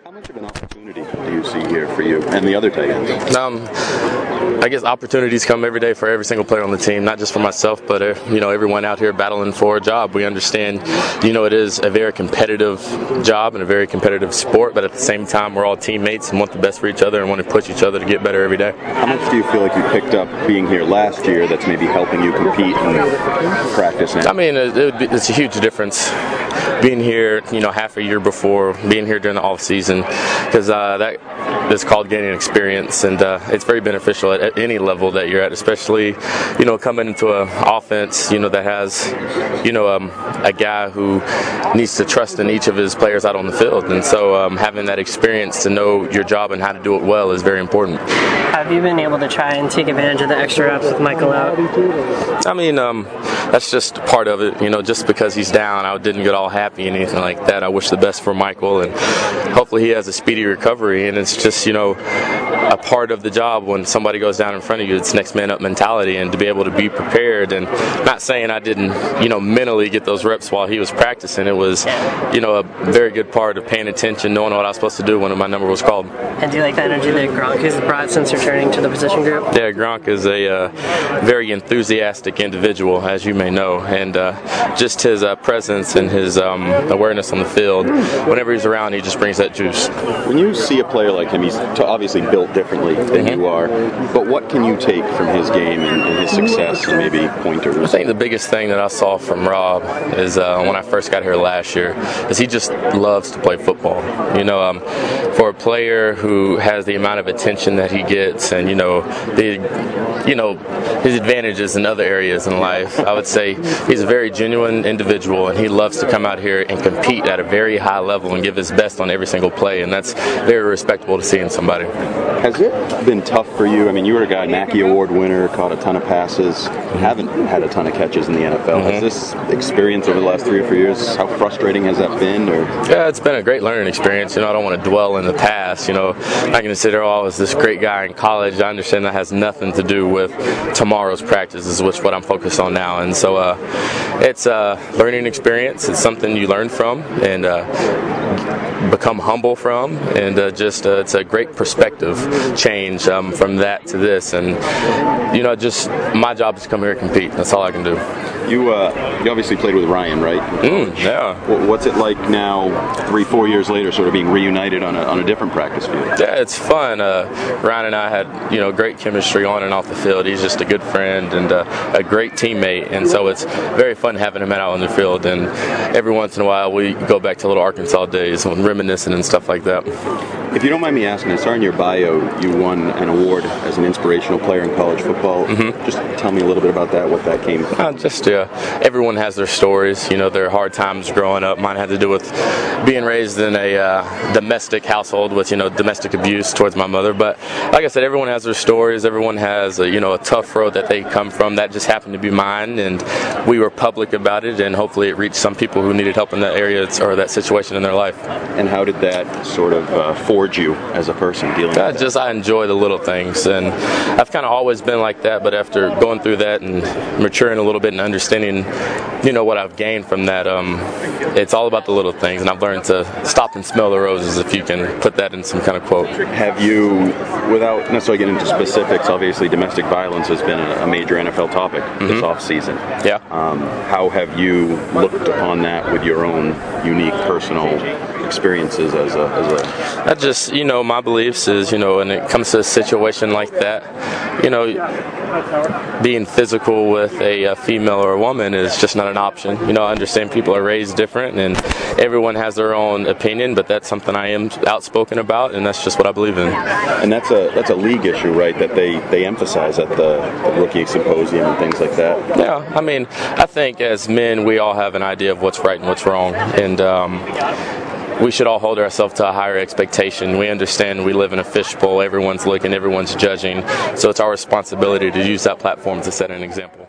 How much of an opportunity do you see here for you and the other tight ends? I guess opportunities come every day for every single player on the team, not just for myself, but everyone out here battling for a job. We understand, it is a very competitive job and a very competitive sport, but at the same time, we're all teammates and want the best for each other and want to push each other to get better every day. How much do you feel like you picked up being here last year that's maybe helping you compete and practice now? I mean, it's a huge difference being here, half a year before, being here during the off season, because that is called gaining experience, and it's very beneficial at any level that you're at, especially, coming into an offense, that has, a guy who needs to trust in each of his players out on the field, and so having that experience to know your job and how to do it well is very important. Have you been able to try and take advantage of the extra reps with Michael out? I mean, that's just part of it. Just because he's down, I didn't get all happy and anything like that. I wish the best for Michael, and hopefully he has a speedy recovery. And it's just, a part of the job when somebody goes down in front of you. It's next man up mentality, and to be able to be prepared. And not saying I didn't, mentally get those reps while he was practicing. It was, a very good part of paying attention, knowing what I was supposed to do when my number was called. And do you like the energy that Gronk has brought since returning to the position group? Yeah, Gronk is a very enthusiastic individual, as you may know, and just his presence and his awareness on the field, whenever he's around, he just brings that juice. When you see a player like him, he's obviously built differently than you are, but what can you take from his game and his success and maybe pointers? I think the biggest thing that I saw from Rob is when I first got here last year is he just loves to play football. For a player who has the amount of attention that he gets and his advantages in other areas in life, I would say he's a very genuine individual, and he loves to come out here and compete at a very high level and give his best on every single play, and that's very respectable to see in somebody. Has it been tough for you? I mean, you were a guy, Mackey Award winner, caught a ton of passes, haven't had a ton of catches in the NFL. Has this experience over the last 3 or 4 years, how frustrating has that been? Yeah, it's been a great learning experience. I don't want to dwell in the past. I'm not going to sit there, I was this great guy in college. I understand that has nothing to do with tomorrow's practices, which is what I'm focused on now. And so it's a learning experience. It's something you learn from and become humble from, and it's a great perspective change from that to this. And just my job is to come here and compete. That's all I can do. You obviously played with Ryan, right? Yeah. What's it like now, 3-4 years later, sort of being reunited on a different practice field? Yeah, it's fun. Ryan and I had great chemistry on and off the field. He's just a good friend and a great teammate, and so it's very fun having him out on the field. And every once in a while, we go back to little Arkansas days when reminiscing and stuff like that. If you don't mind me asking, I saw in your bio you won an award as an inspirational player in college football. Just tell me a little bit about that, what that came from. Everyone has their stories, their hard times growing up. Mine had to do with being raised in a domestic household with, domestic abuse towards my mother. But like I said, everyone has their stories. Everyone has, a tough road that they come from. That just happened to be mine, and we were public about it, and hopefully it reached some people who needed help in that area or that situation in their life. And how did that sort of forge you as a person dealing with that? I enjoy the little things, and I've kind of always been like that, but after going through that and maturing a little bit and understanding, what I've gained from that, it's all about the little things, and I've learned to stop and smell the roses, if you can put that in some kind of quote. Have you, without necessarily getting into specifics, obviously domestic violence has been a major NFL topic this offseason. Yeah. How have you looked upon that with your own unique personal experiences as a I just, my beliefs is, when it comes to a situation like that, being physical with a female or a woman is just not an option. I understand people are raised different and everyone has their own opinion, but that's something I am outspoken about, and that's just what I believe in. And that's a league issue, right, that they emphasize at the rookie symposium and things like that. Yeah, I think as men we all have an idea of what's right and what's wrong, and we should all hold ourselves to a higher expectation. We understand we live in a fishbowl. Everyone's looking, everyone's judging. So it's our responsibility to use that platform to set an example.